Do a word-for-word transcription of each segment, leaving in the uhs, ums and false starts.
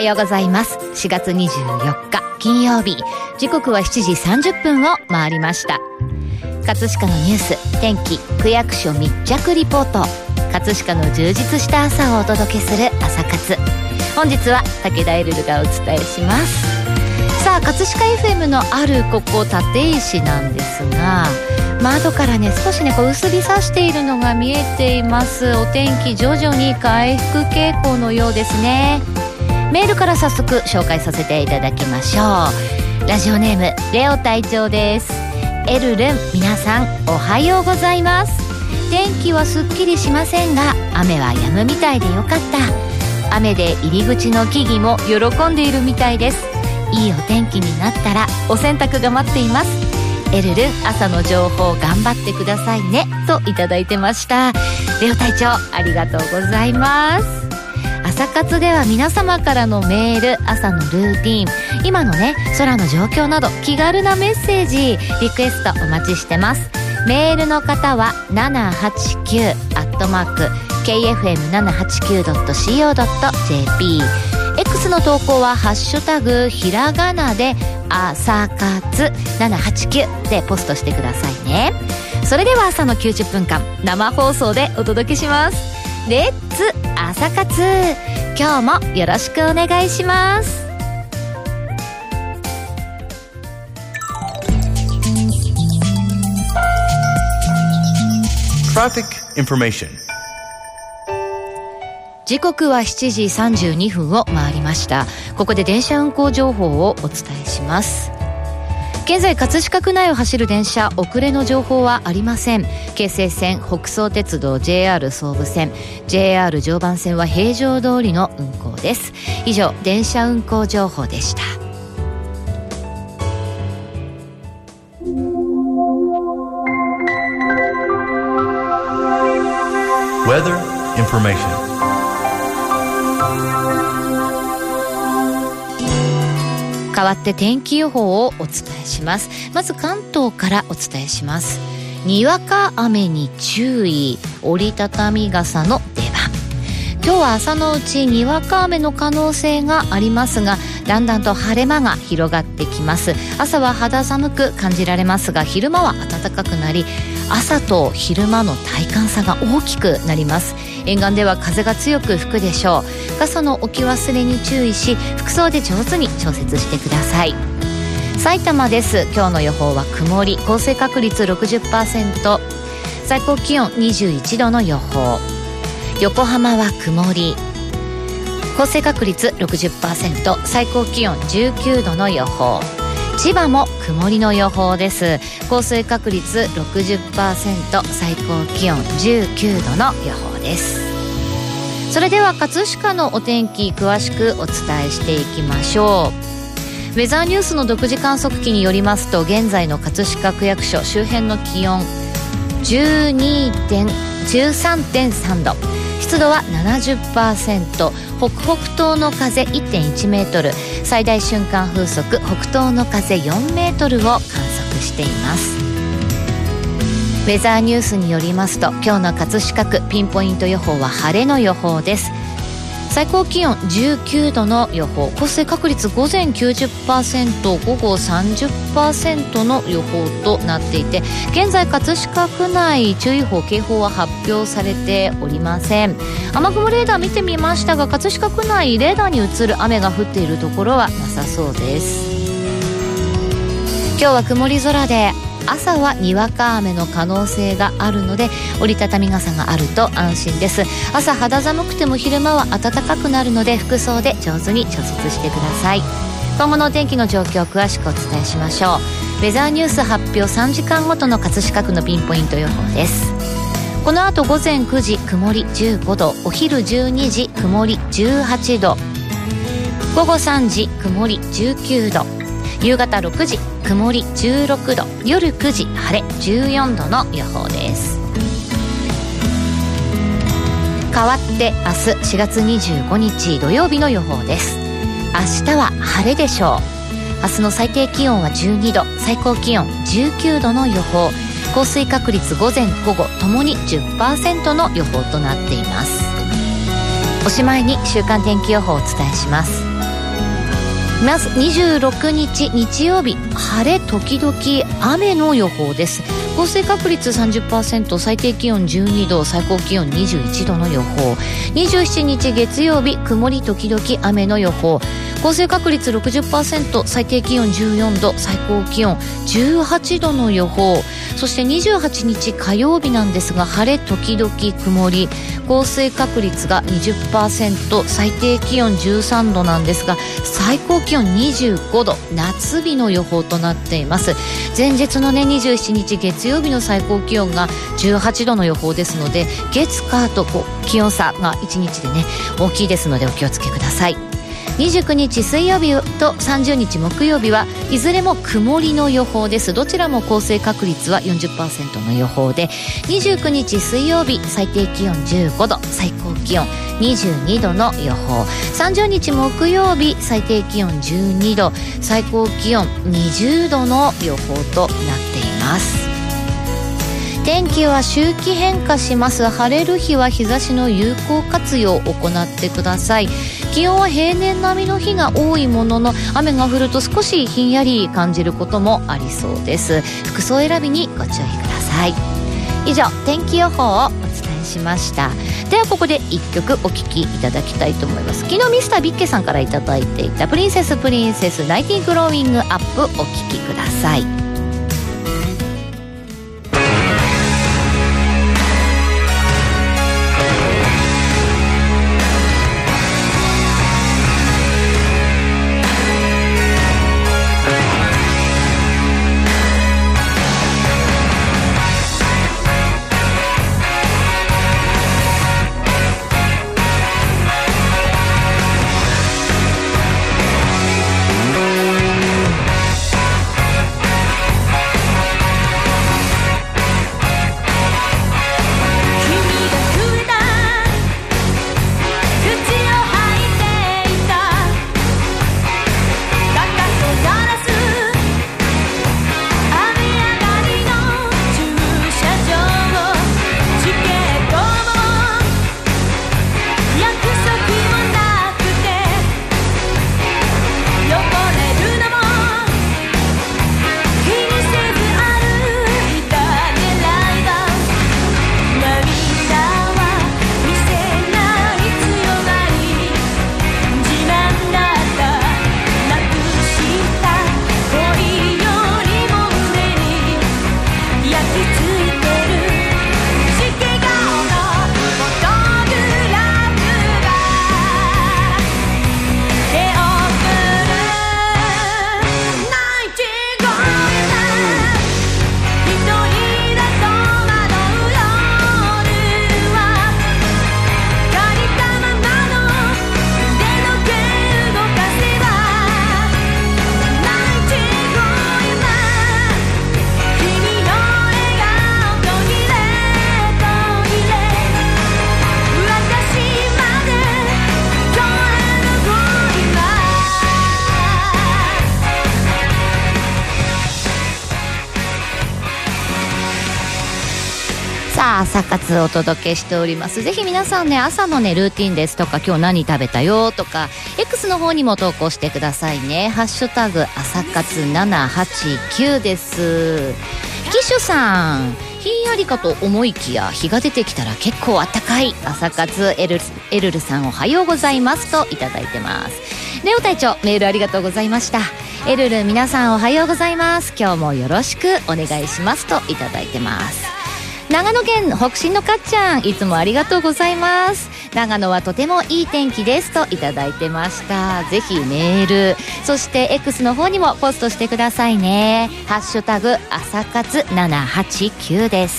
ようございます。しがつにじゅうよっか金曜日、時刻はしちじさんじゅっぷんを回りました。葛飾のニュース、天気、区役所密着リポート、葛飾の充実した朝をお届けする朝活。本日は武田エルルがお伝えします。さあ、葛飾 エフエム のあるここ立石なんですが、窓からね少しねこう薄日差しているのが見えています。お天気徐々に回復傾向のようですね。メールから早速紹介させていただきましょう。ラジオネームレオ隊長です。エルルン、皆さんおはようございます。天気はすっきりしませんが雨は止むみたいでよかった。雨で入り口の木々も喜んでいるみたいです。いいお天気になったらお洗濯が待っています。エルルン、朝の情報頑張ってくださいねといただいてました。レオ隊長、ありがとうございます。朝活では皆様からのメール、朝のルーティン、今のね空の状況など気軽なメッセージリクエストお待ちしてます。メールの方は ななはちきゅう アットマーク ケーエフエムななはちきゅう ドット シーオー ドット ジェーピー、 X の投稿はハッシュタグひらがなで朝活ななはちきゅうでポストしてくださいね。それでは朝のきゅうじゅっぷんかん生放送でお届けします。レッツ朝活、今日もよろしくお願いします。 Traffic Information。 時刻はしちじさんじゅうにふんを回りました。ここで電車運行情報をお伝えします。現在葛飾区内を走る電車、遅れの情報はありません。京成線、北総鉄道、 ジェイアール 総武線、 ジェイアール 常磐線は平常通りの運行です。以上、電車運行情報でした。 Weather Information。 代わって天気予報をお伝えします。まず関東からお伝えします。にわか雨に注意、折りたたみ傘の出番。今日は朝のうちにわか雨の可能性がありますが、だんだんと晴れ間が広がってきます。朝は肌寒く感じられますが、昼間は暖かくなり、朝と昼間の体感差が大きくなります。沿岸では風が強く吹くでしょう。傘の置き忘れに注意し、服装で上手に調節してください。埼玉です。今日の予報は曇り、降水確率 ろくじゅっパーセント、 最高気温にじゅういちどの予報。横浜は曇り、降水確率 ろくじゅっパーセント、 最高気温じゅうきゅうどの予報。千葉も曇りの予報です。降水確率 ろくじゅっパーセント、 最高気温じゅうきゅうどの予報です。それでは葛飾のお天気詳しくお伝えしていきましょう。ウェザーニュースの独自観測機によりますと、現在の葛飾区役所周辺の気温 じゅうにてんじゅうさんてんさんど、湿度は ななじゅっパーセント、北北東の風 いってんいちメートル、最大瞬間風速北東の風よんメートルを観測しています。ウェザーニュースによりますと、今日の葛飾区ピンポイント予報は晴れの予報です。最高気温じゅうきゅうどの予報、降水確率午前 きゅうじゅっパーセント、午後 さんじゅっパーセント の予報となっていて、現在葛飾区内注意報警報は発表されておりません。雨雲レーダー見てみましたが、葛飾区内レーダーに映る雨が降っているところはなさそうです。今日は曇り空で、朝はにわか雨の可能性があるので、折りたたみ傘があると安心です。朝肌寒くても昼間は暖かくなるので、服装で上手に調節してください。今後のお天気の状況を詳しくお伝えしましょう。ウェザーニュース発表さんじかんごとの葛飾区のピンポイント予報です。この後午前くじ曇りじゅうごど、お昼じゅうにじ曇りじゅうはちど、午後さんじ曇りじゅうきゅうど、夕方ろくじ曇りじゅうろくど、夜くじ晴れじゅうよんどの予報です。変わって明日しがつにじゅうごにち土曜日の予報です。明日は晴れでしょう。明日の最低気温はじゅうにど、最高気温じゅうきゅうどの予報。降水確率午前午後ともに じゅっパーセント の予報となっています。おしまいに週間天気予報をお伝えします。 まずにじゅうろくにち日曜日、晴れ時々雨の予報です。降水確率 さんじゅっパーセント、 最低気温じゅうにど、最高気温にじゅういちどの予報。にじゅうしちにち月曜日、曇り時々雨の予報。降水確率 ろくじゅっパーセント、 最低気温じゅうよんど、最高気温じゅうはちどの予報。そしてにじゅうはちにち火曜日なんですが、晴れ時々曇り、降水確率が にじゅっパーセント、 最低気温じゅうさんどなんですが、最高気温にじゅうごど、夏日の予報となっています。前日のねにじゅうしちにち月曜日の最高気温がじゅうはちどの予報ですので、月火とこう気温差がいちにちでね大きいですのでお気をつけください。にじゅうくにち水曜日とさんじゅうにち木曜日はいずれも曇りの予報です。どちらも降水確率は よんじゅっパーセント の予報で、にじゅうくにち水曜日最低気温じゅうごど、最高気温にじゅうにどの予報。さんじゅうにち木曜日最低気温じゅうにど、最高気温にじゅうどの予報となっています。天気は周期変化します。晴れる日は日差しの有効活用を行ってください。気温は平年並みの日が多いものの、雨が降ると少しひんやり感じることもありそうです。服装選びにご注意ください。以上、天気予報をお伝えしました。ではここでいっきょくお聴きいただきたいと思います。昨日ミスタービッケさんからいただいていたプリンセスプリンセスナイティグローイングアップお聴きください。朝活をお届けしております。ぜひ皆さんね、朝のねルーティンですとか、今日何食べたよとか X の方にも投稿してくださいね。ハッシュタグ朝活ななはちきゅうです。キッシュさん、ひんやりかと思いきや日が出てきたら結構あったかい。朝活エルル、エルルさんおはようございますといただいてます。レオ隊長、メールありがとうございました。エルル皆さんおはようございます、今日もよろしくお願いしますといただいてます。長野県北進のかっちゃん、いつもありがとうございます。長野はとてもいい天気ですといただいてました。ぜひメール、そして X の方にもポストしてくださいね。ハッシュタグ朝活ななはちきゅうです。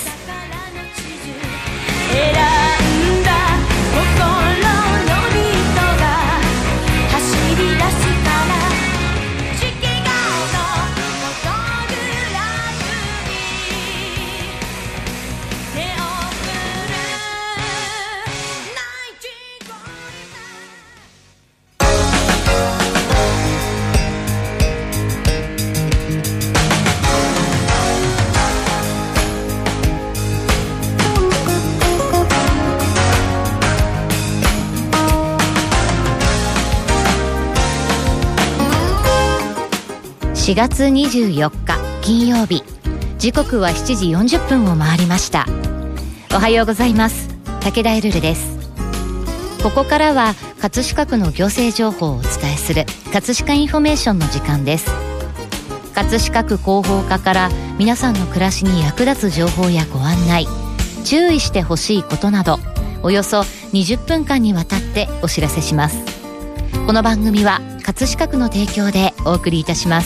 しがつにじゅうよっか金曜日、時刻はしちじよんじゅっぷんを回りました。おはようございます。武田エルルです。ここからは葛飾区の行政情報をお伝えする葛飾インフォメーションの時間です。葛飾区広報課から皆さんの暮らしに役立つ情報やご案内、注意してほしいことなど、およそにじゅっぷんかんにわたってお知らせします。この番組は葛飾区の提供でお送りいたします。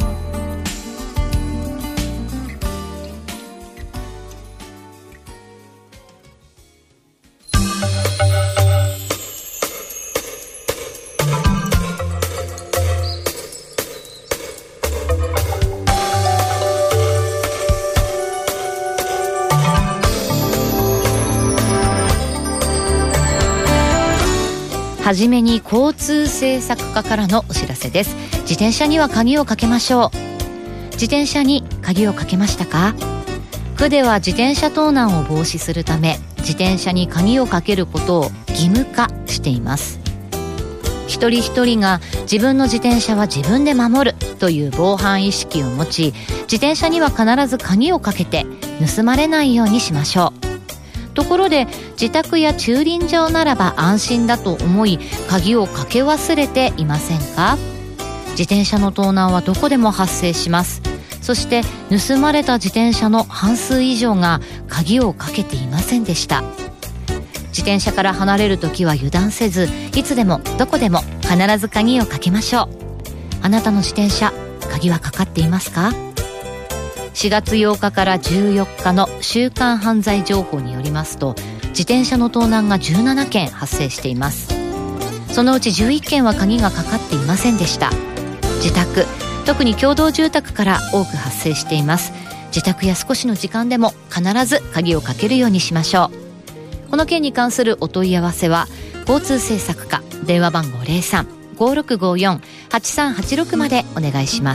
はじめに交通政策課からのお知らせです。自転車には鍵をかけましょう。自転車に鍵をかけましたか？区では自転車盗難を防止するため、自転車に鍵をかけることを義務化しています。一人一人が自分の自転車は自分で守るという防犯意識を持ち、自転車には必ず鍵をかけて盗まれないようにしましょう。ところで自宅や駐輪場ならば安心だと思い、鍵をかけ忘れていませんか？自転車の盗難はどこでも発生します。そして盗まれた自転車の半数以上が鍵をかけていませんでした。自転車から離れるときは油断せず、いつでもどこでも必ず鍵をかけましょう。あなたの自転車、鍵はかかっていますか？しがつようかからじゅうよっかの週間犯罪情報によりますと、自転車の盗難がじゅうななけん発生しています。そのうちじゅういっけんは鍵がかかっていませんでした。自宅、特に共同住宅から多く発生しています。自宅や少しの時間でも必ず鍵をかけるようにしましょう。この件に関するお問い合わせは交通政策課、電話番号 ゼロさん ごーろくごーよん はちさんはちろく までお願いします。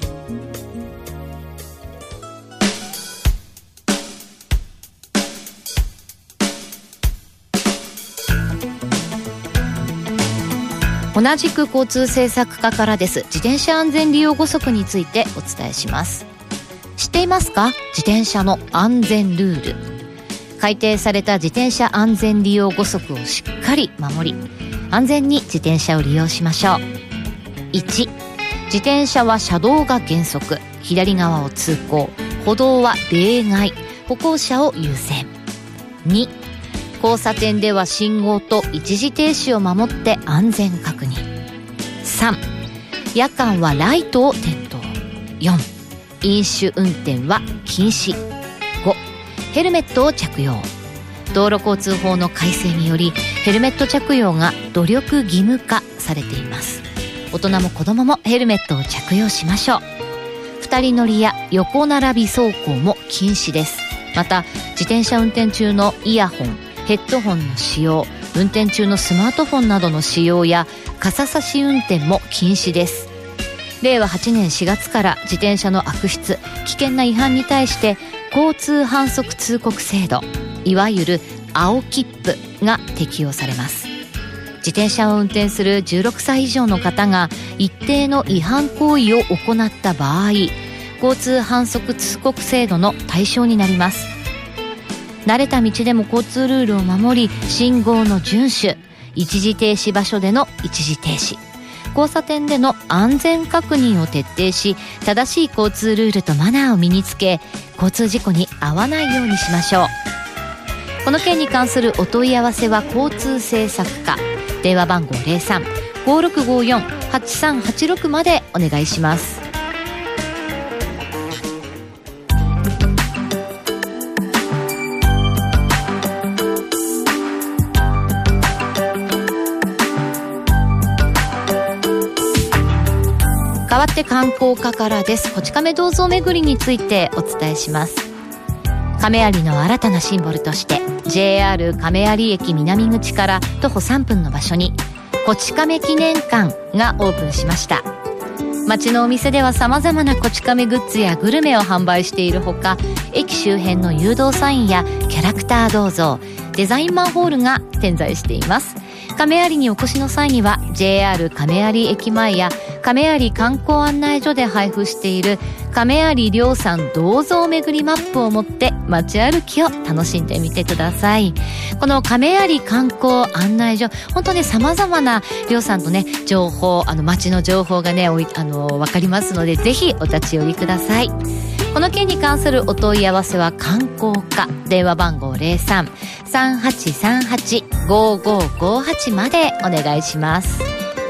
同じく交通政策課からです。自転車安全利用ご則についてお伝えします。知っていますか？自転車の安全ルール。改定された自転車安全利用ご則をしっかり守り、安全に自転車を利用しましょう。いち、自転車は車道が原則、左側を通行、歩道は例外、歩行者を優先。に、交差点では信号と一時停止を守って安全確認。さん、夜間はライトを点灯。よん、飲酒運転は禁止。ご、ヘルメットを着用。道路交通法の改正によりヘルメット着用が努力義務化されています。大人も子供もヘルメットを着用しましょう。二人乗りや横並び走行も禁止です。また自転車運転中のイヤホン、ヘッドホンの使用、運転中のスマートフォンなどの使用や傘差し運転も禁止です。れいわはちねんしがつから自転車の悪質、危険な違反に対して交通反則通告制度、いわゆる青切符が適用されます。自転車を運転するじゅうろくさい以上の方が一定の違反行為を行った場合、交通反則通告制度の対象になります。慣れた道でも交通ルールを守り、信号の遵守、一時停止場所での一時停止、交差点での安全確認を徹底し、正しい交通ルールとマナーを身につけ、交通事故に遭わないようにしましょう。この件に関するお問い合わせは交通政策課、電話番号 ゼロさん ごーろくごーよん はちさんはちろく までお願いします。代わって観光課からです。こち亀銅像巡りについてお伝えします。亀有の新たなシンボルとして ジェイアール 亀有駅南口から徒歩さんぷんの場所にこち亀記念館がオープンしました。街のお店では様々なこち亀グッズやグルメを販売しているほか、駅周辺の誘導サインやキャラクター銅像、デザインマンホールが点在しています。 亀有にお越しの際には ジェイアール 亀有駅前や亀有観光案内所で配布している亀有量産銅像巡りマップを持って街歩きを楽しんでみてください。この亀有観光案内所、本当に様々な量産のね情報、あの街の情報がねおいあの分かりますので、ぜひお立ち寄りください。この件に関するお問い合わせは観光課、電話番号 ゼロさん さんはちさんはち ごごごはち までお願いします。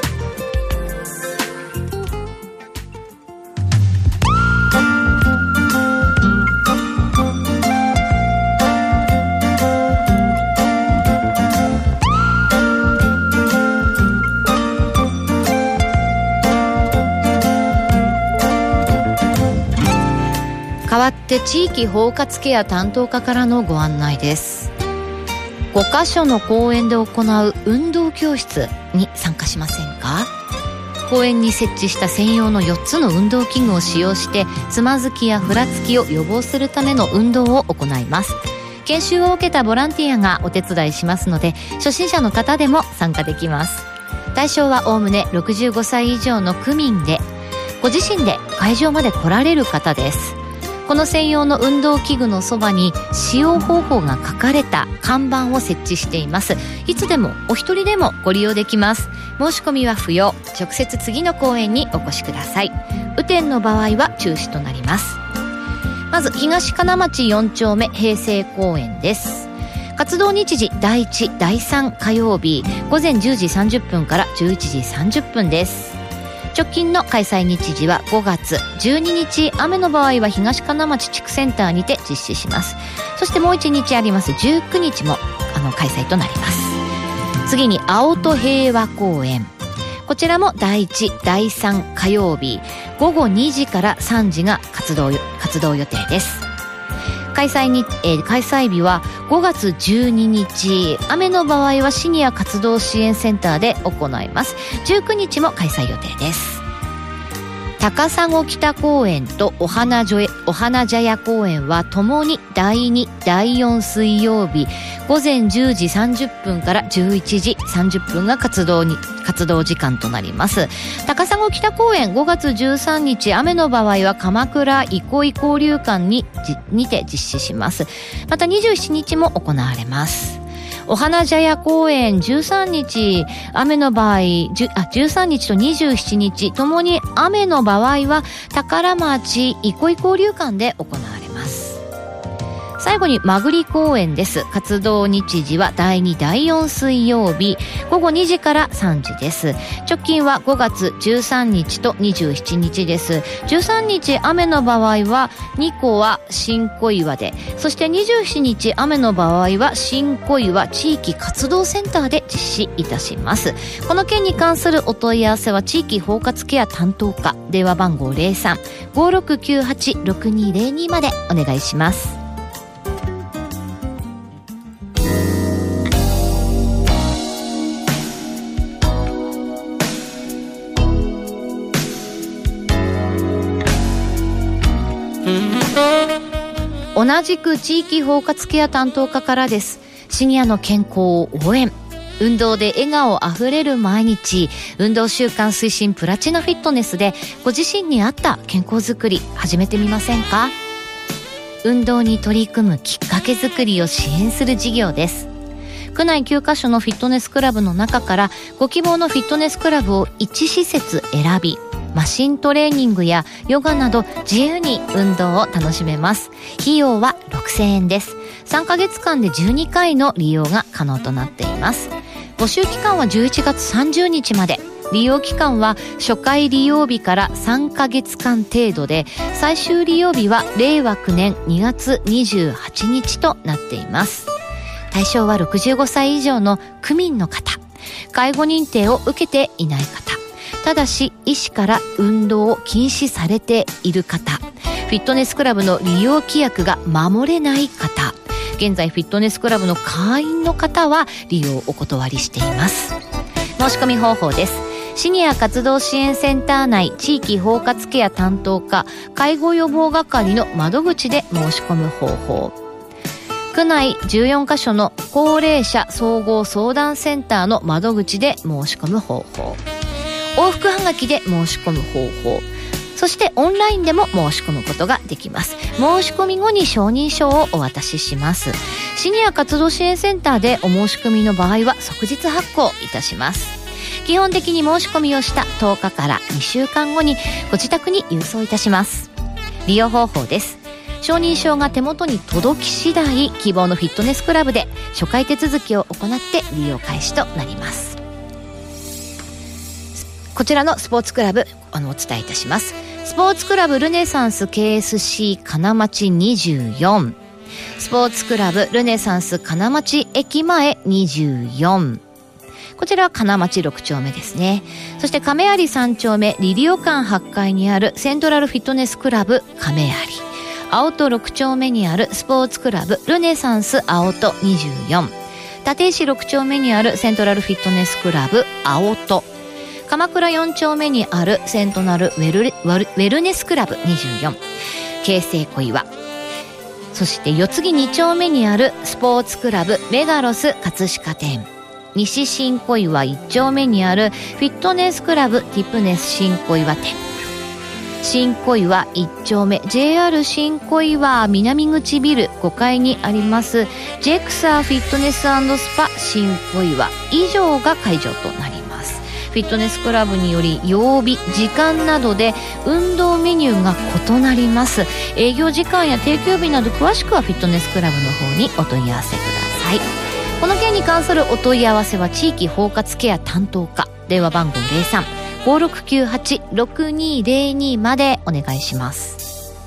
代わって地域包括ケア担当課からのご案内です。ごカ所の公園で行う運動教室に参加しませんか？公園に設置した専用のよっつの運動器具を使用してつまずきやふらつきを予防するための運動を行います。研修を受けたボランティアがお手伝いしますので、初心者の方でも参加できます。対象はおおむねろくじゅうごさい以上の区民で、ご自身で会場まで来られる方です。この専用の運動器具のそばに使用方法が書かれた看板を設置しています。いつでもお一人でもご利用できます。申し込みは不要。直接次の公園にお越しください。雨天の場合は中止となります。まず東金町よん丁目平成公園です。活動日時だいいち、だいさん火曜日午前じゅうじさんじゅっぷんからじゅういちじさんじゅっぷんです。直近の開催日時はごがつじゅうににち、雨の場合は東金町地区センターにて実施します。そしてもういちにちありますじゅうくにちもあの開催となります。次に青戸平和公園、こちらもだいいち、だいさん火曜日ごごにじからさんじが活動活動予定です。開催に、えー、開催日はごがつじゅうににち、雨の場合はシニア活動支援センターで行います。じゅうくにちも開催予定です。高砂北公園とお花茶屋公園はともにだいに、だいよん水曜日午前じゅうじさんじゅっぷんからじゅういちじさんじゅっぷんが活動に活動時間となります。高砂北公園ごがつじゅうさんにち、雨の場合は鎌倉憩い交流館ににて実施します。またにじゅうしちにちも行われます。お花茶屋公園じゅうさんにち、雨の場合、あ、じゅうさんにちとにじゅうしちにちともに雨の場合は宝町憩い交流館で行われます。最後にまぐり公園です。活動日時はだいに、だいよん水曜日ごごにじからさんじです。直近はごがつじゅうさんにちとにじゅうしちにちです。じゅうさんにち雨の場合はにこは新小岩で、そしてにじゅうしちにち雨の場合は新小岩地域活動センターで実施いたします。この件に関するお問い合わせは地域包括ケア担当課、電話番号 ゼロさん ごろくきゅうはち ろくにゼロに までお願いします。同じく地域包括ケア担当課からです。シニアの健康を応援、運動で笑顔あふれる毎日、運動習慣推進プラチナフィットネスでご自身に合った健康づくり始めてみませんか？運動に取り組むきっかけづくりを支援する事業です。区内きゅうカ所のフィットネスクラブの中からご希望のフィットネスクラブをいち施設選び、マシントレーニングやヨガなど自由に運動を楽しめます。費用はろくせんえんです。さんかげつかんでじゅうにかいの利用が可能となっています。募集期間はじゅういちがつさんじゅうにちまで。利用期間は初回利用日からさんかげつかん程度で、最終利用日はれいわきゅうねんにがつにじゅうはちにちとなっています。対象はろくじゅうごさい以上の区民の方、介護認定を受けていない方、ただし医師から運動を禁止されている方、フィットネスクラブの利用規約が守れない方、現在フィットネスクラブの会員の方は利用をお断りしています。申し込み方法です。シニア活動支援センター内地域包括ケア担当課介護予防係の窓口で申し込む方法。 区内じゅうよんカ所の高齢者総合相談センターの窓口で申し込む方法、往復はがきで申し込む方法、そしてオンラインでも申し込むことができます。申し込み後に承認書をお渡しします。シニア活動支援センターでお申し込みの場合は即日発行いたします。基本的に申し込みをしたとおかからにしゅうかんごにご自宅に郵送いたします。利用方法です。承認書が手元に届き次第、希望のフィットネスクラブで初回手続きを行って利用開始となります。こちらのスポーツクラブあのお伝えいたします。スポーツクラブルネサンス ケーエスシー 金町にじゅうよん、スポーツクラブルネサンス金町駅前にじゅうよん、こちらは金町ろく丁目ですね。そして亀有さん丁目リリオ館はちかいにあるセントラルフィットネスクラブ亀有、青戸ろく丁目にあるスポーツクラブルネサンス青戸にじゅうよん、立石ろく丁目にあるセントラルフィットネスクラブ青戸、鎌倉よん丁目にあるセントナルウェル、ウェルネスクラブにじゅうよん、京成小岩、そして四つ木に丁目にあるスポーツクラブメガロス葛飾店、西新小岩いち丁目にあるフィットネスクラブティプネス新小岩店、新小岩いち丁目 ジェイアール 新小岩南口ビルごかいにありますジェクサーフィットネス&スパ新小岩以上が会場となります。フィットネスクラブにより曜日時間などで運動メニューが異なります。営業時間や定休日など詳しくはフィットネスクラブの方にお問い合わせください。この件に関するお問い合わせは地域包括ケア担当課、電話番号 ゼロさん ごろくきゅうはち ろくにゼロに までお願いします。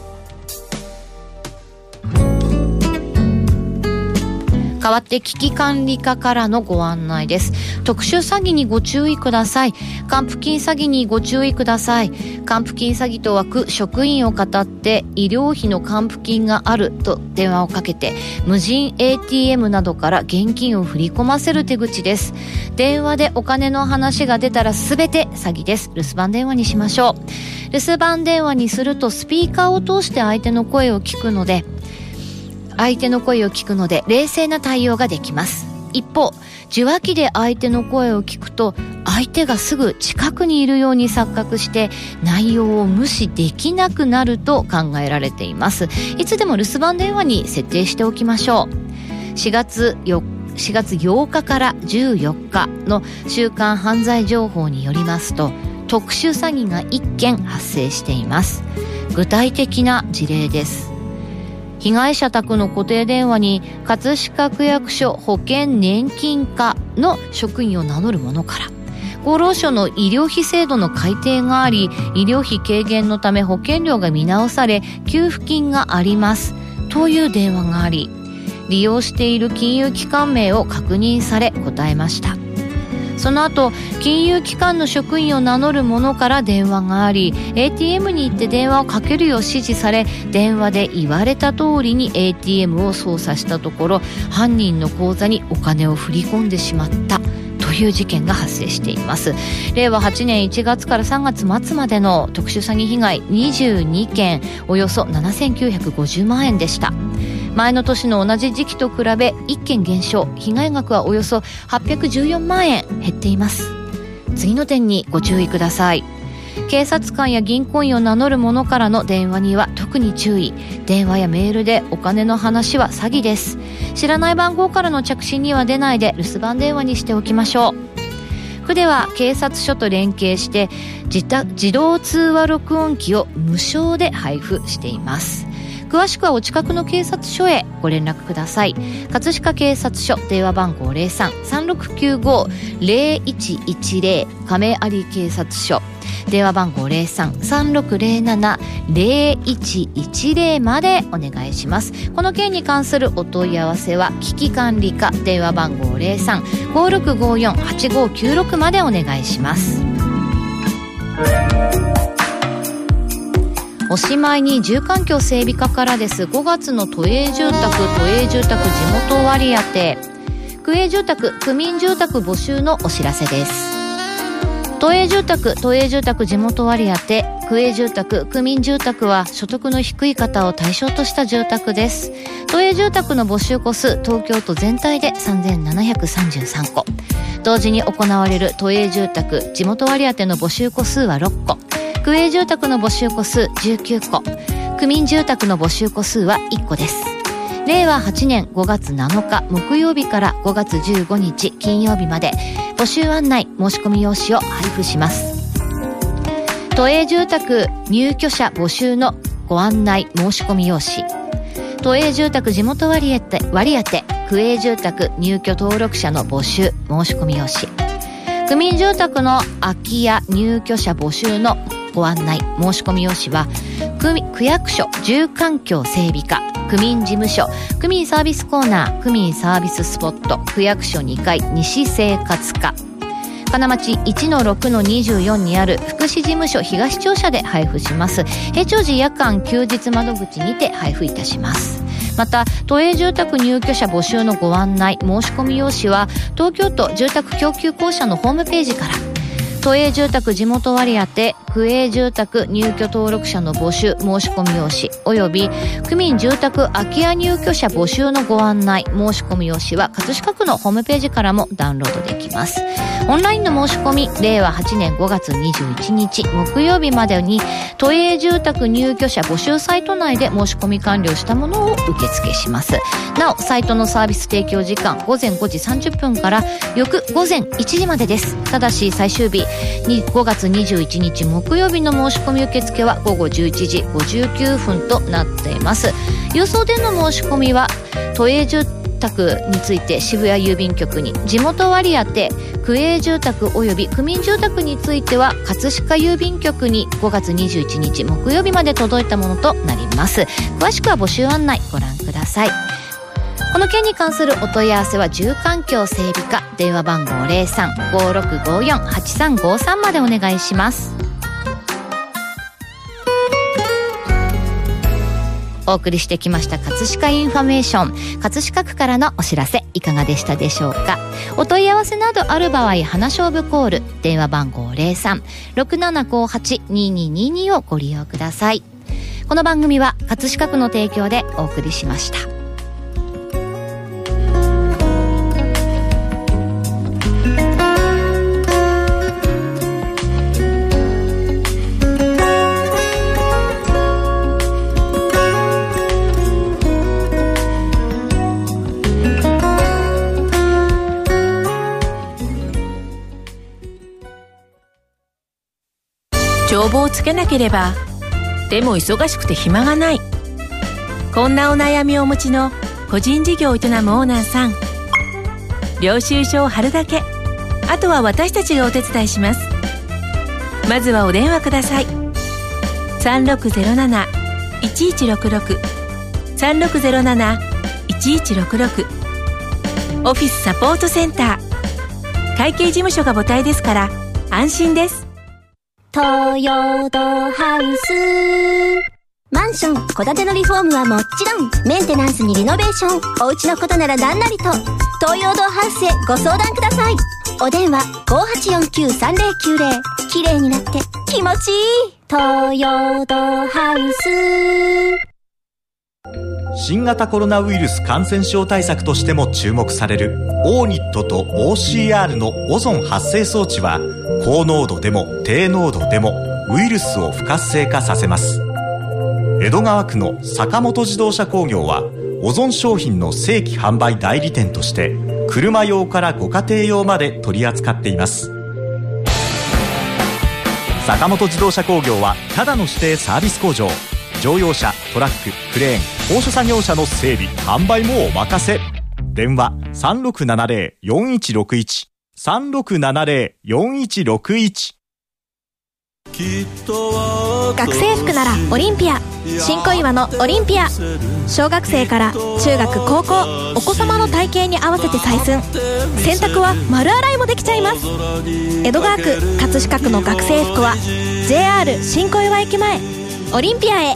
代わって危機管理課からのご案内です。特殊詐欺にご注意ください。還付金詐欺にご注意ください。還付金詐欺とは区職員を騙って医療費の還付金があると電話をかけて無人 エーティーエム などから現金を振り込ませる手口です。電話でお金の話が出たらすべて詐欺です。留守番電話にしましょう。留守番電話にするとスピーカーを通して相手の声を聞くので相手の声を聞くので冷静な対応ができます。一方、受話器で相手の声を聞くと相手がすぐ近くにいるように錯覚して内容を無視できなくなると考えられています。いつでも留守番電話に設定しておきましょう。しがつようかからじゅうよっかの週刊犯罪情報によりますと、特殊詐欺がいっけん発生しています。具体的な事例です。被害者宅の固定電話に葛飾区役所保険年金課の職員を名乗る者から、厚労省の医療費制度の改定があり、医療費軽減のため保険料が見直され給付金がありますという電話があり、利用している金融機関名を確認され答えました。その後、金融機関の職員を名乗る者から電話があり、 エーティーエム に行って電話をかけるよう指示され、電話で言われた通りに エーティーエム を操作したところ、犯人の口座にお金を振り込んでしまったという事件が発生しています。れいわはちねんいちがつからさんがつ末までの特殊詐欺被害にじゅうにけん、およそななせんきゅうひゃくごじゅうまんえんでした。前の年の同じ時期と比べいっけん減少、被害額はおよそはっぴゃくじゅうよんまんえん減っています。次の点にご注意ください。警察官や銀行員を名乗る者からの電話には特に注意。電話やメールでお金の話は詐欺です。知らない番号からの着信には出ないで留守番電話にしておきましょう。区では警察署と連携して自宅自動通話録音機を無償で配布しています。詳しくはお近くの警察署へご連絡ください。葛飾警察署、電話番号 ゼロさん さんろくきゅうご ゼロいちいちゼロ、亀有警察署、電話番号 ゼロさん さんろくゼロなな ゼロいちいちゼロまでお願いします。この件に関するお問い合わせは危機管理課、電話番号 ゼロさん ごろくごよん はちごきゅうろくまでお願いします。おしまいに住環境整備課からです。ごがつの都営住宅、都営住宅地元割当、区営住宅、区民住宅募集のお知らせです。 都営住宅、都営住宅地元割当、区営住宅、区民住宅は所得の低い方を対象とした住宅です。都営住宅の募集戸数、東京都全体でさんぜんななひゃくさんじゅうさんこ。同時に行われる都営住宅地元割当の募集戸数はろっこ、区営住宅の募集戸数じゅうきゅうこ、区民住宅の募集戸数はいっこです。れいわはちねんごがつなのか木曜日からごがつじゅうごにち金曜日まで募集案内申し込み用紙を配布します。都営住宅入居者募集のご案内申し込み用紙、都営住宅地元割当割当区営住宅入居登録者の募集申し込み用紙、区民住宅の空き家入居者募集のご案内申し込み用紙は 区, 区役所住環境整備課、区民事務所、区民サービスコーナー、区民サービススポット、区役所にかい西生活課、金町 いちのろくのにじゅうよん にある福祉事務所東庁舎で配布します。平常時夜間休日窓口にて配布いたします。また都営住宅入居者募集のご案内申し込み用紙は東京都住宅供給公社のホームページから、都営住宅地元割当区営住宅入居登録者の募集申し込み用紙および区民住宅空き家入居者募集のご案内申し込み用紙は葛飾区のホームページからもダウンロードできます。オンラインの申し込みれいわはちねんごがつにじゅういちにち木曜日までに都営住宅入居者募集サイト内で申し込み完了したものを受付します。なおサイトのサービス提供時間ごぜんごじさんじゅっぷんから翌ごぜんいちじまでです。ただし最終日ごがつにじゅういちにち木曜日の申し込み受付はごごじゅういちじごじゅうきゅうふんとなっています。郵送での申し込みは都営住宅について渋谷郵便局に、地元割当区営住宅および区民住宅については葛飾郵便局にごがつにじゅういちにち木曜日まで届いたものとなります。詳しくは募集案内ご覧ください。この件に関するお問い合わせは住環境整備課、電話番号 ゼロさん ごろくごよん はちさんごさん までお願いします。お送りしてきました葛飾インフォメーション、葛飾区からのお知らせいかがでしたでしょうか。お問い合わせなどある場合、花勝負コール電話番号 ゼロさん ろくななごはち にににに をご利用ください。この番組は葛飾区の提供でお送りしました。 帳簿をつけなければ、でも忙しくて暇がない、こんなお悩みをお持ちの個人事業を営むオーナーさん、領収書を貼るだけ、あとは私たちがお手伝いします。まずはお電話ください。 さんろくゼロなな いちいちろくろく さんろくゼロなな いちいちろくろく オフィスサポートセンター、会計事務所が母体ですから安心です。 東洋堂ハウス。マンション、戸建てのリフォームはもちろん、メンテナンスにリノベーション、お家のことなら何なりと、東洋堂ハウスへご相談ください。お電話 ごはちよんきゅうさんぜろきゅうぜろ。綺麗になって気持ちいい。東洋堂ハウス。 新型コロナウイルス感染症対策としても注目されるオーニットと オーシーアール のオゾン発生装置は、高濃度でも低濃度でもウイルスを不活性化させます。江戸川区の坂本自動車工業はオゾン商品の正規販売代理店として車用からご家庭用まで取り扱っています。坂本自動車工業はただの指定サービス工場、乗用車、トラック、クレーン、高所作業車の整備・販売もお任せ。電話 さんろくななぜろ よんいちろくいち さんろくななぜろ よんいちろくいち。 学生服ならオリンピア、新小岩のオリンピア。小学生から中学高校、お子様の体型に合わせて採寸、洗濯は丸洗いもできちゃいます。江戸川区葛飾区の学生服は ジェイアール 新小岩駅前オリンピアへ。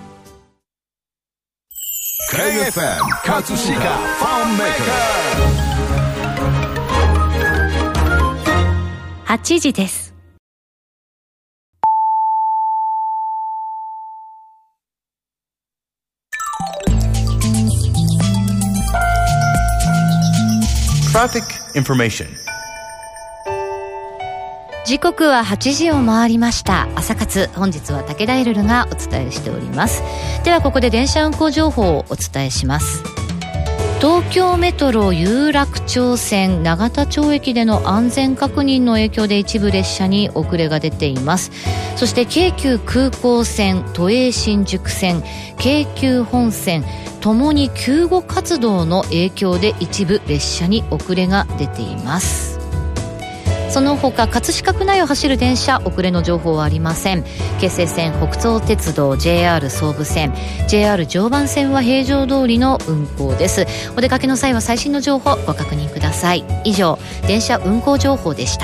ケーエフエム 葛飾ファンメーカー。 はちじです。 Traffic information。 時刻ははちじを回りました。朝活、本日は武田エルルがお伝えしております。ではここで電車運行情報をお伝えします。東京メトロ有楽町線永田町駅での安全確認の影響で一部列車に遅れが出ています。そして京急空港線、都営新宿線、京急本線ともに救護活動の影響で一部列車に遅れが出ています。その他葛飾区内を走る電車、遅れの情報はありません。京成線、北総鉄道、 ジェイアール 総武線、 ジェイアール 常磐線は平常通りの運行です。お出かけの際は最新の情報ご確認ください。以上、電車運行情報でした。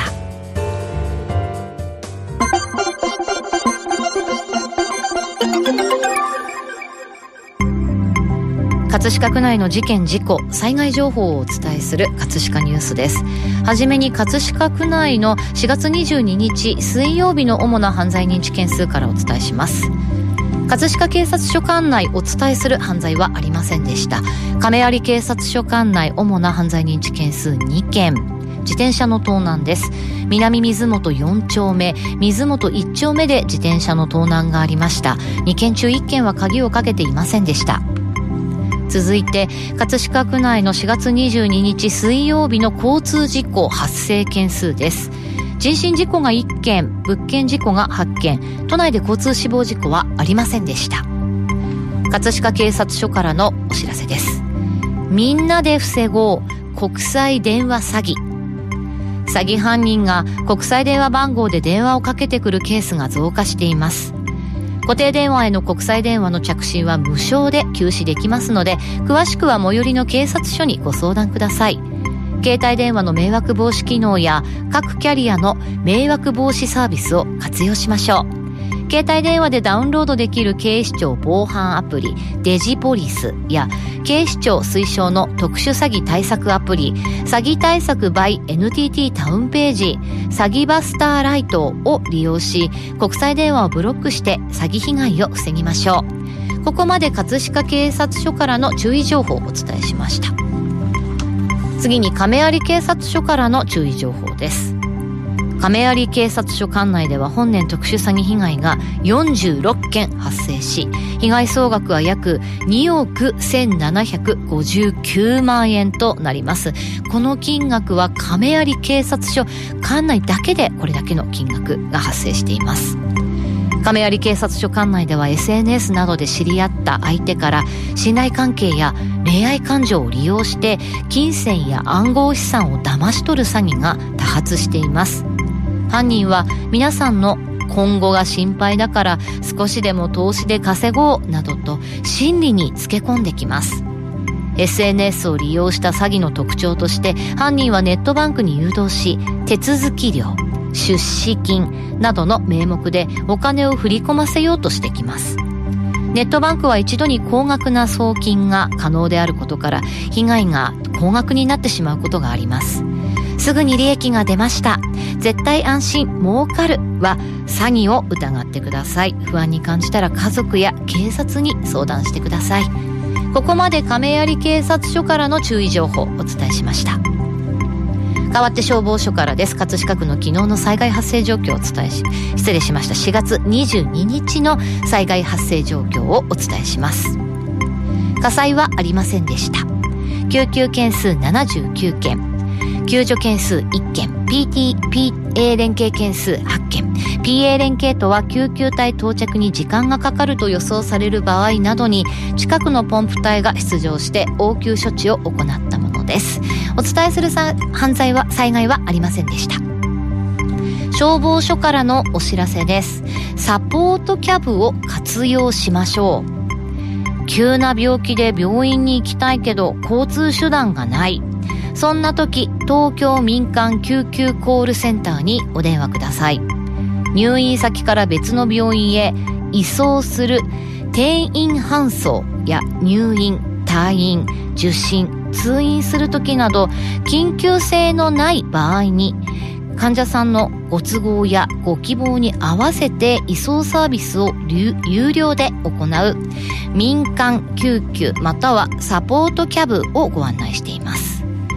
葛飾区内の事件事故災害情報をお伝えする葛飾ニュースです。はじめに葛飾区内のしがつにじゅうににち水曜日の主な犯罪認知件数からお伝えします。葛飾警察署管内お伝えする犯罪はありませんでした。亀有警察署管内主な犯罪認知件数にけん、自転車の盗難です。南水元よんちょうめ、水元いっちょうめで自転車の盗難がありました。にけん中いっけんは鍵をかけていませんでした。続いて葛飾区内のしがつにじゅうににち水曜日の交通事故発生件数です。人身事故がいっけん、物件事故がはっけん、都内で交通死亡事故はありませんでした。葛飾警察署からのお知らせです。みんなで防ごう国際電話詐欺。詐欺犯人が国際電話番号で電話をかけてくるケースが増加しています。固定電話への国際電話の着信は無償で休止できますので、詳しくは最寄りの警察署にご相談ください。携帯電話の迷惑防止機能や各キャリアの迷惑防止サービスを活用しましょう。携帯電話でダウンロードできる警視庁防犯アプリデジポリスや警視庁推奨の特殊詐欺対策アプリ詐欺対策 by エヌティーティー タウンページ詐欺バスターライトを利用し、国際電話をブロックして詐欺被害を防ぎましょう。ここまで葛飾警察署からの注意情報をお伝えしました。次に亀有警察署からの注意情報です。亀有警察署管内では本年特殊詐欺被害がよんじゅうろっけん発生し、被害総額は約におくせんななひゃくごじゅうきゅうまんえんとなります。この金額は亀有警察署管内だけでこれだけの金額が発生しています。亀有警察署管内では エスエヌエス などで知り合った相手から信頼関係や恋愛感情を利用して金銭や暗号資産を騙し取る詐欺が多発しています。犯人は皆さんの今後が心配だから少しでも投資で稼ごうなどと心理につけ込んできます。 エスエヌエス を利用した詐欺の特徴として、犯人はネットバンクに誘導し、手続き料、出資金などの名目でお金を振り込ませようとしてきます。ネットバンクは一度に高額な送金が可能であることから被害が高額になってしまうことがあります。すぐに利益が出ました、絶対安心儲かるは詐欺を疑ってください。不安に感じたら家族や警察に相談してください。ここまで亀有警察署からの注意情報をお伝えしました。代わって消防署からです。葛飾区の昨日の災害発生状況をお伝えし失礼しましたしがつにじゅうににちの災害発生状況をお伝えします。火災はありませんでした。救急件数ななじゅうきゅうけん、救助件数いっけん、 ピーティー、ピーエー 連携件数はっけん。 ピーエー 連携とは救急隊到着に時間がかかると予想される場合などに近くのポンプ隊が出動して応急処置を行ったものです。お伝えする犯罪は災害はありませんでした。消防署からのお知らせです。サポートキャブを活用しましょう。急な病気で病院に行きたいけど交通手段がない、そんな時、東京民間救急コールセンターにお電話ください。入院先から別の病院へ移送する転院搬送や入院、退院、受診、通院する時など緊急性のない場合に患者さんのご都合やご希望に合わせて移送サービスを有料で行う民間救急またはサポートキャブをご案内しています。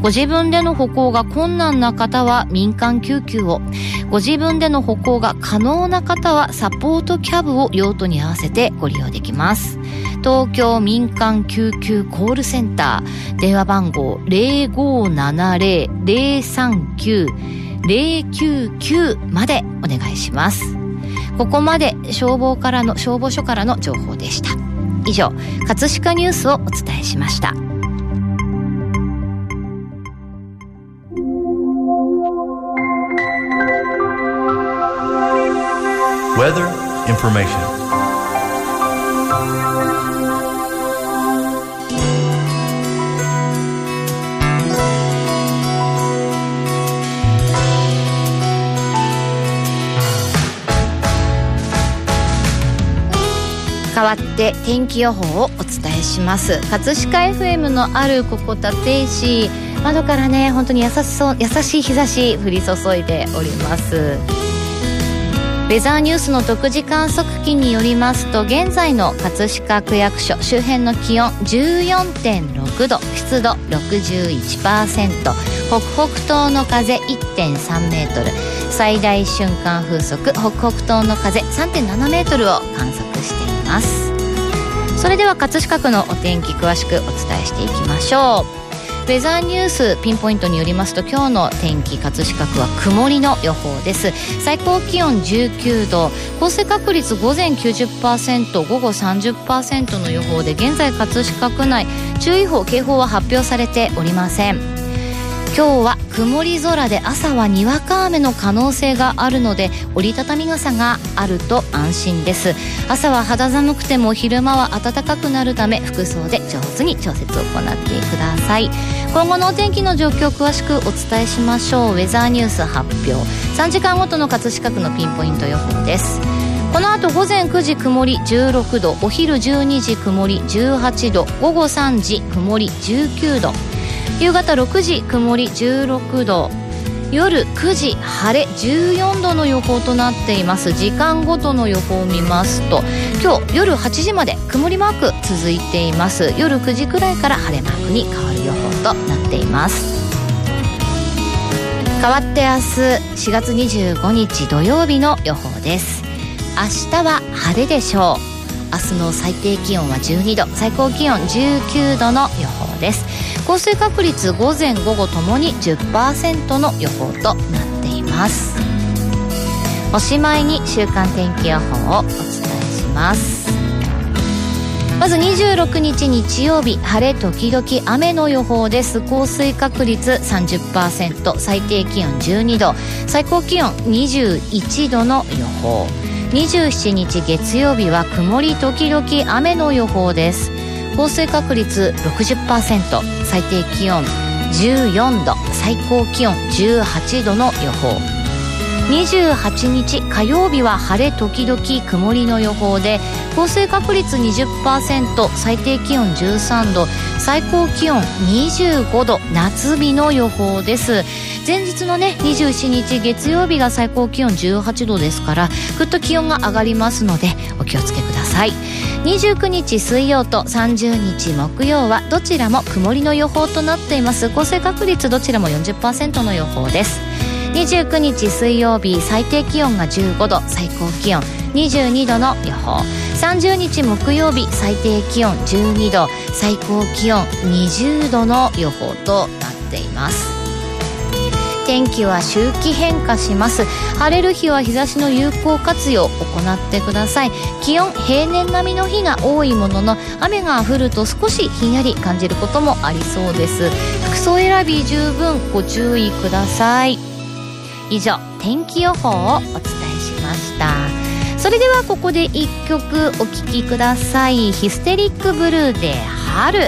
ご自分での歩行が困難な方は民間救急を、ご自分での歩行が可能な方はサポートキャブを用途に合わせてご利用できます。東京民間救急コールセンター、電話番号 ゼロごーななゼロ ゼロさんきゅう ゼロきゅうきゅう までお願いします。ここまで消防からの消防署からの情報でした。以上、葛飾ニュースをお伝えしました。 Weather information. 変わって天気予報をお伝えします。葛飾 エフエム のあるここ立石、窓からね本当に優しそう優しい日差し降り注いでおります。ウェザーニュースの独自観測機によりますと、現在の葛飾区役所周辺の気温 じゅうよんてんろくど、湿度 ろくじゅういちパーセント、北北東の風 いってんさんメートル、最大瞬間風速北北東の風 さんてんななメートルを観測しています。それでは葛飾区のお天気詳しくお伝えしていきましょう。ウェザーニュースピンポイントによりますと、今日の天気葛飾区は曇りの予報です。最高気温じゅうきゅうど、降水確率午前 きゅうじゅっパーセント、午後 さんじゅっパーセント の予報で、現在葛飾区内注意報警報は発表されておりません。今日は曇り空で朝はにわか雨の可能性があるので、折りたたみ傘があると安心です。朝は肌寒くても昼間は暖かくなるため、服装で上手に調節を行ってください。今後のお天気の状況を詳しくお伝えしましょう。ウェザーニュース発表、さんじかんごとの葛飾区のピンポイント予報です。この後午前くじ曇りじゅうろくど、お昼じゅうにじ曇りじゅうはちど、午後さんじ曇りじゅうきゅうど、夕方ろくじ曇りじゅうろくど、夜くじ晴れじゅうよんどの予報となっています。時間ごとの予報を見ますと、今日夜はちじまで曇りマーク続いています。夜くじくらいから晴れマークに変わる予報となっています。変わって明日しがつにじゅうごにち土曜日の予報です。明日は晴れでしょう。明日の最低気温はじゅうにど、最高気温じゅうきゅうどの予報です。降水確率午前午後ともに じゅっパーセント の予報となっています。おしまいに週間天気予報をお伝えします。まずにじゅうろくにち日曜日、晴れ時々雨の予報です。降水確率 さんじゅっパーセント、最低気温じゅうにど、最高気温にじゅういちどの予報。にじゅうしちにち月曜日は曇り時々雨の予報です。降水確率 ろくじゅっパーセント、最低気温じゅうよんど、最高気温じゅうはちどの予報。にじゅうはちにち火曜日は晴れ時々曇りの予報で、降水確率 にじゅっパーセント、最低気温じゅうさんど、最高気温にじゅうごど、夏日の予報です。前日のねにじゅうしちにち月曜日が最高気温じゅうはちどですから、ぐっと気温が上がりますのでお気をつけください。にじゅうくにち水曜とさんじゅうにち木曜はどちらも曇りの予報となっています。降水確率どちらも よんじゅっパーセント の予報です。にじゅうくにち水曜日、最低気温がじゅうごど、最高気温にじゅうにどの予報。さんじゅうにち木曜日、最低気温じゅうにど、最高気温にじゅうどの予報となっています。天気は周期変化します。晴れる日は日差しの有効活用を行ってください。気温平年並みの日が多いものの、雨が降ると少しひんやり感じることもありそうです。服装選び十分ご注意ください。以上、天気予報をお伝えしました。それではここでいっきょくお聴きください。ヒステリックブルーで春。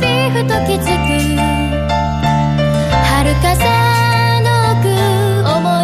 春風の奥思い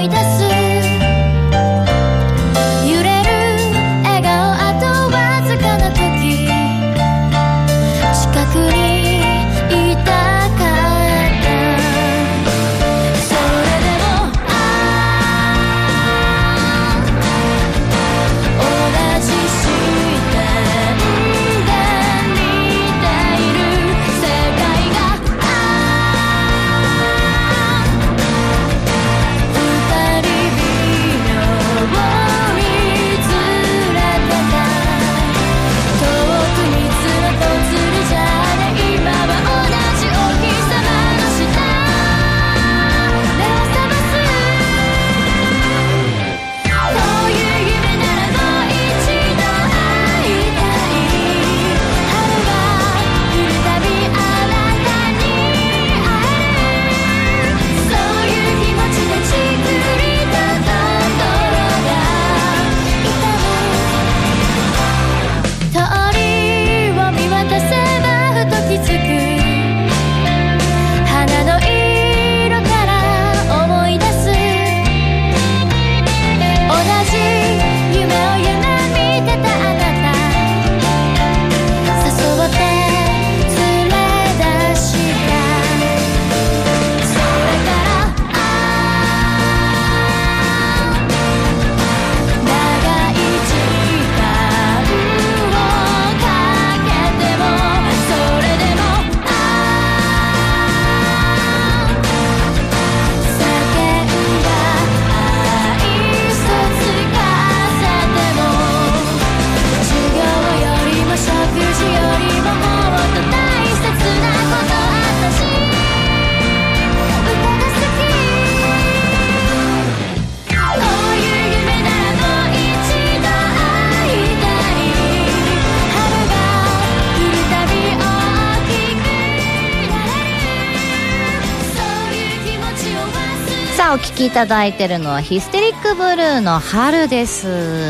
さあお聞きいただいているのはヒステリックブルーの春です。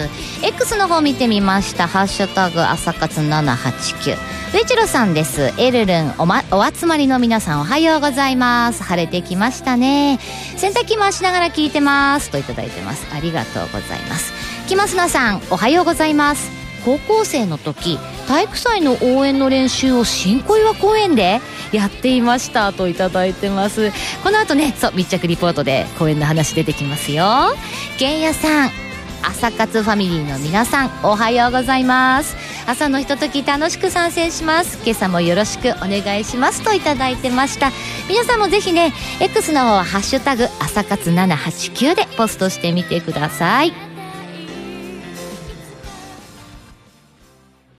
X の方見てみました。ハッシュタグ朝活ななはちきゅう、ウエチロさんです。エルルン お,、ま、お集まりの皆さんおはようございます。晴れてきましたね。洗濯機回しながら聞いてますといただいてます。ありがとうございます。木増菜さんおはようございます。高校生の時体育祭の応援の練習を新小岩公園でやっていましたといただいてます。この後ね、そう密着リポートで公園の話出てきますよ。玄也さん、朝活ファミリーの皆さんおはようございます。朝のひととき楽しく参戦します。今朝もよろしくお願いしますといただいてました。皆さんもぜひね X の方はハッシュタグ朝活ななはちきゅうでポストしてみてください。